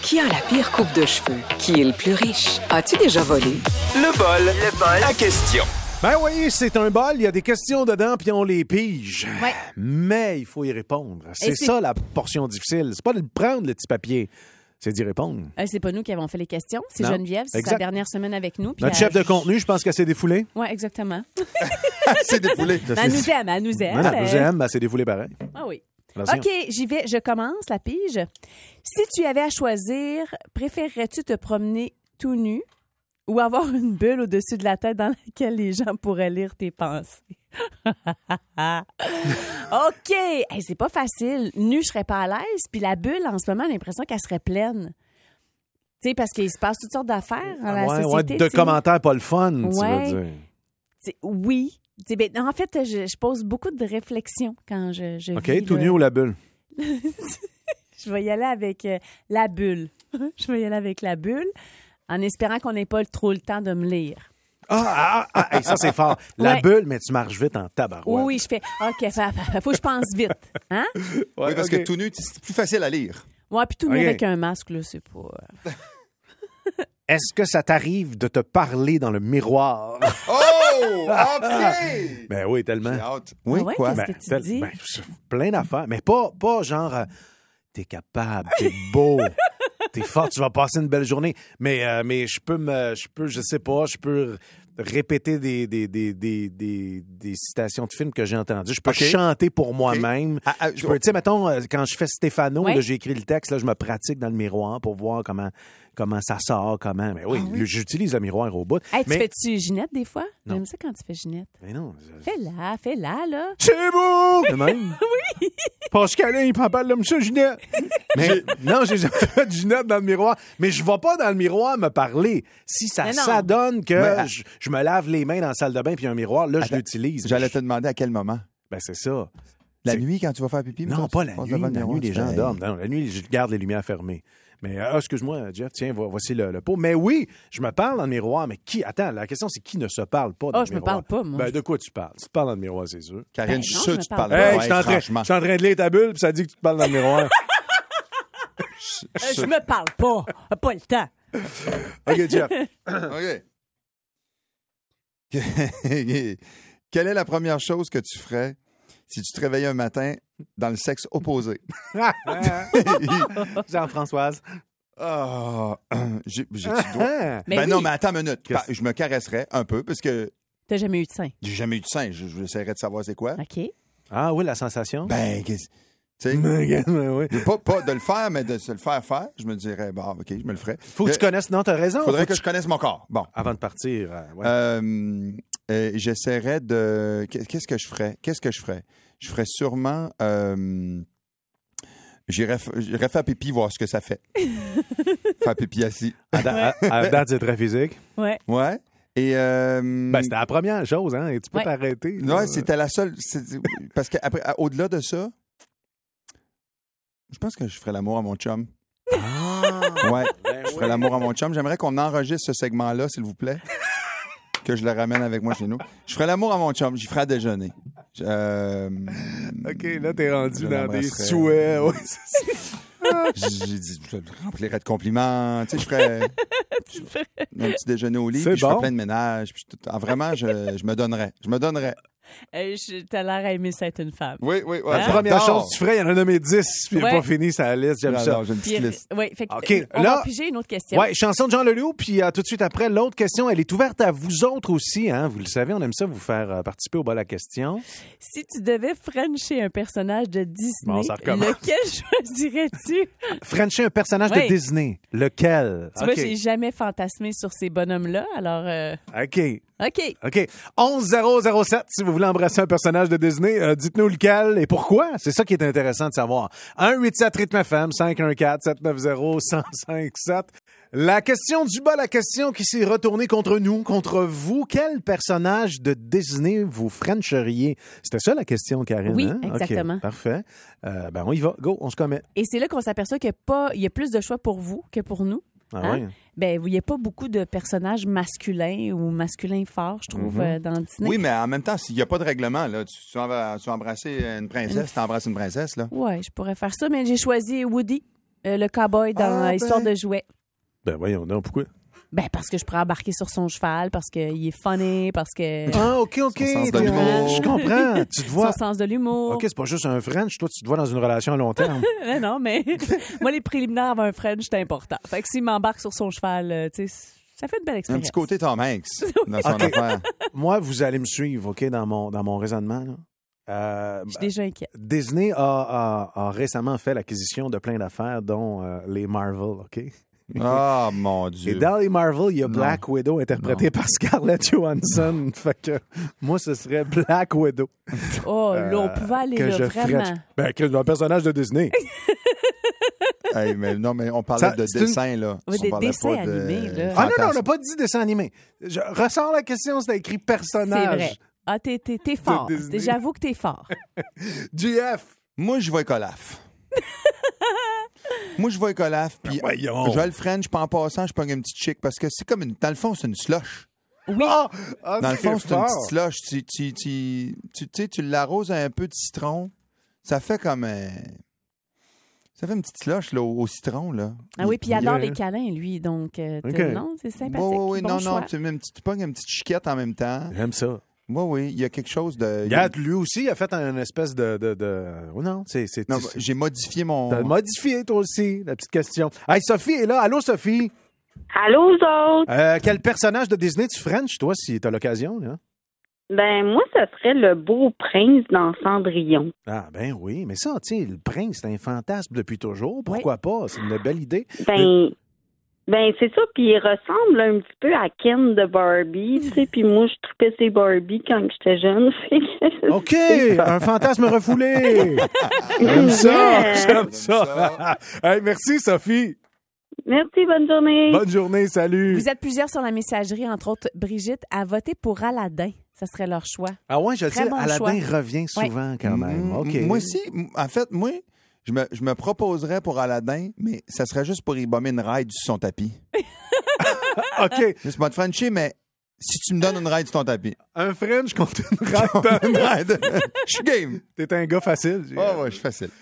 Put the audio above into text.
Qui a la pire coupe de cheveux? Qui est le plus riche? As-tu déjà volé? Le bol à question. Ben oui, c'est un bol, il y a des questions dedans, puis on les pige. Ouais. Mais il faut y répondre. C'est ça la portion difficile. C'est pas de prendre le petit papier, c'est d'y répondre. C'est pas nous qui avons fait les questions, c'est Non. Geneviève. C'est Exact. sa dernière semaine avec nous. Notre chef de contenu, je pense qu'elle s'est défoulée. Oui, exactement. C'est défoulé. Elle nous aime, elle nous aime. Non, elle nous aime, elle s'est défoulée pareil. Ah oui. Attention. OK, j'y vais. Je commence la pige. Si tu avais à choisir, préférerais-tu te promener tout nu ou avoir une bulle au-dessus de la tête dans laquelle les gens pourraient lire tes pensées? OK! Hey, c'est pas facile. Nu, je serais pas à l'aise. Puis la bulle, en ce moment, j'ai l'impression qu'elle serait pleine. Tu sais, parce qu'il se passe toutes sortes d'affaires dans la société. De tu sais. commentaires pas le fun, tu Ouais. veux dire. Oui. Tu sais, ben, en fait, je pose beaucoup de réflexions quand je OK, vis, tout là. nu ou la bulle? Je vais y aller avec la bulle. Je vais y aller avec la bulle en espérant qu'on n'ait pas trop le temps de me lire. Hey, ça, c'est fort. La Ouais. bulle, mais tu marches vite en tabarouette. Oui, je fais OK, faut que je pense vite. Hein? Oui, parce OK. que tout nu, c'est plus facile à lire. Ouais, puis tout nu OK. avec un masque, là, c'est pas. Est-ce que ça t'arrive de te parler dans le miroir? Oh! OK! Ben oui, tellement. J'ai hâte. Oui, Ah ouais, quoi? qu'est-ce que tu dis? Plein d'affaires. Mais pas genre, t'es capable, t'es beau, t'es fort, tu vas passer une belle journée. Mais je peux, je sais pas, je peux répéter des citations de films que j'ai entendues. Je peux OK. chanter pour moi-même. Je peux, tu sais, mettons, quand je fais Stéphano, Ouais. là, j'ai écrit le texte, là, je me pratique dans le miroir pour voir comment ça sort, comment. Mais oui, j'utilise le miroir au bout. Hey, tu mais, fais-tu Ginette des fois? Non. J'aime ça quand tu fais Ginette. mais non. Fais-la, là. C'est beau! De même? Oui! Pascalin, il parle de ça, Ginette. Mais non, j'ai jamais fait de Ginette dans le miroir. Mais je vais pas dans le miroir me parler. Si ça Mais non. s'adonne que Mais, je me lave les mains dans la salle de bain puis un miroir, là, je l'utilise. J'allais te demander à quel moment. Ben, c'est ça. La C'est- nuit, quand tu vas faire pipi? Non, mettons, pas tu la passes nuit. devant le La miroir, nuit, tu les fais, gens hey. dorment. Non, la nuit, je garde les lumières fermées. Mais, excuse-moi, Jeff, tiens, voici le pot. Mais oui, je me parle dans le miroir, mais qui... Attends, la question, c'est qui ne se parle pas dans le je me miroir? parle pas, moi. Ben, de quoi tu parles? Tu te parles dans le miroir, c'est sûr. Karine, Ben je suis non, sûr je que me tu te parle parles pas. pas. Hey, je franchement. suis en train de lire ta bulle, puis ça dit que tu te parles dans le miroir. Je me parle pas. Pas le temps. OK, Jeff. OK. Quelle est la première chose que tu ferais si tu te réveillais un matin dans le sexe opposé? Jean-Françoise. Ah, j'ai du doigt. Ah. Mais Ben oui, non, mais attends une minute. Je me caresserais un peu parce que t'as jamais eu de sein. j'ai jamais eu de sein. Je essaierais de savoir c'est quoi. OK. Ah oui, la sensation? Ben, tu sais, oui. pas de le faire, mais de se le faire faire, je me dirais, bon, OK, je me le ferais. Faut que tu connaisses... Non, t'as raison. Faudrait Faut que je connaisse mon corps. Bon. Avant de partir, ouais. J'essaierais de... Qu'est-ce que je ferais? Je ferais sûrement... j'irais faire pipi, voir ce que ça fait. Faire pipi assis. À date, c'est très physique. Ouais. Ouais. Et... Ben, c'était la première chose, hein? Et tu peux Ouais. t'arrêter. non, là. c'était la seule... Parce qu'après, au-delà de ça, je pense que je ferais l'amour à mon chum. Ah! Ouais, Ben je ferais l'amour à mon chum. J'aimerais qu'on enregistre ce segment-là, s'il vous plaît. Que je le ramène avec moi chez nous. Je ferais l'amour à mon chum. J'y ferais à déjeuner. OK, là, t'es rendu Je dans des l'embrasserais. souhaits. Ouais, c'est ça. J'ai dit, je le remplirais de compliments. Tu sais, je ferais un petit déjeuner au lit, C'est puis je bon. ferais plein de ménage. Puis vraiment, je me donnerais. Je me donnerais. T'as l'air à aimer ça être une femme. Oui, oui, oui. La première chose que tu ferais, il y en a nommé 10, puis il Ouais. n'est pas fini sa liste. J'aime ça. J'ai une petite Puis, liste. ouais, fait que, OK, on là- va piger une autre question. Ouais, chanson de Jean Leloup, puis tout de suite après, l'autre question, elle est ouverte à vous autres aussi, hein. Vous le savez, on aime ça vous faire participer au bas la question. Si tu devais frencher un personnage de Disney, Bon, ça recommence. lequel choisirais-tu? Frencher un personnage Ouais. de Disney. Lequel? Tu vois, j'ai jamais fantasmé sur ces bonhommes-là, alors... OK. OK. OK. 11007, si vous voulez embrasser un personnage de Disney, dites-nous lequel et pourquoi. C'est ça qui est intéressant de savoir. 187 rythme FM 514-790-1057. La question du bas, la question qui s'est retournée contre nous, contre vous. Quel personnage de Disney vous frencheriez? C'était ça la question, Karine? Oui, hein? exactement. OK, parfait. Ben, on y va. Go, on se commet. Et c'est là qu'on s'aperçoit qu'il y a plus de choix pour vous que pour nous. Ah Hein? ouais? Ben, il n'y a pas beaucoup de personnages masculins ou masculins forts, je trouve, dans Disney. Oui, mais en même temps, s'il n'y a pas de règlement, là, tu vas embrasser une princesse, tu embrasses une princesse, là. Ouais, je pourrais faire ça, mais j'ai choisi Woody. Le cowboy dans Histoire de jouets. Ben voyons, non, pourquoi? Ben, parce que je pourrais embarquer sur son cheval, parce qu'il est funny, parce que... Ah, OK. Son sens de l'humour. Je comprends. Tu te vois. Son sens de l'humour. OK, c'est pas juste un French. Toi, tu te vois dans une relation à long terme. Non, mais moi, les préliminaires avant un French, c'est important. Fait que s'il m'embarque sur son cheval, tu sais, ça fait une belle Un expérience. petit côté Tom Hanks dans son OK. affaire. Moi, vous allez me suivre, OK, dans mon raisonnement. Là. Je suis déjà inquiète. Disney a récemment fait l'acquisition de plein d'affaires, dont les Marvel, OK? Ah, mon Et Dieu. dans les Marvel, il y a Black Widow interprétée par Scarlett Johansson. Fait que moi, ce serait Black Widow. Oh, là, on pouvait aller que là, je vraiment. French. Ben, que un personnage de Disney. Hey, mais non, mais on parlait de c'est une- dessin, là. Oui, On des parlait dessins pas de animés, là. Ah non, on fantasme. n'a pas dit dessin animé. Je ressors la question, c'était écrit C'est personnage. vrai. Ah, t'es fort. Disney. J'avoue que t'es fort. GF. Moi, je vais avec Olaf. Moi, je vais avec Olaf, puis voyons. je vais le French, puis en passant, je pogne une petite chick, parce que c'est comme une... Dans le fond, c'est une slush. Oui. Dans le fond, c'est une petite slush. Tu sais, tu l'arroses un peu de citron, ça fait comme un... Ça fait une petite slush là, au citron, là. Ah oui, puis il adore Yeah. les câlins, lui. Donc, OK. non, c'est sympathique. Oui, Bon non, choix. tu pognes une petite chiquette en même temps. J'aime ça. Oui, il y a quelque chose de... Regarde, lui aussi, il a fait une espèce de... Oh non, c'est... Non, j'ai modifié mon... T'as modifié, toi aussi, la petite question. Hey, Sophie est là. Allô, Sophie? Allô, vous autres? Quel personnage de Disney tu French, toi, si t'as l'occasion, là? Ben, moi, ce serait le beau prince dans Cendrillon. Ah, ben oui, mais ça, tu sais, le prince, c'est un fantasme depuis toujours. Pourquoi pas? C'est une belle idée. Ben, c'est ça, puis il ressemble un petit peu à Ken de Barbie, tu sais, puis moi, je trouvais ses Barbie quand j'étais jeune, fait que... OK, un fantasme refoulé. J'aime ça, j'aime ça. Hey, merci, Sophie. Merci, bonne journée. Bonne journée, salut. Vous êtes plusieurs sur la messagerie, entre autres Brigitte, à voter pour Aladdin. Ça serait leur choix. Ah ouais, je le Très sais, bon Aladdin choix. revient souvent quand même. OK. Moi aussi, en fait, moi, je me proposerais pour Aladdin, mais ça serait juste pour y bomber une ride sur son tapis. OK. C'est pas de Frenchie, mais si tu me donnes une ride sur ton tapis. Un French contre une ride. Une ride. Je suis game. T'es un gars facile. Ah ouais, je suis facile.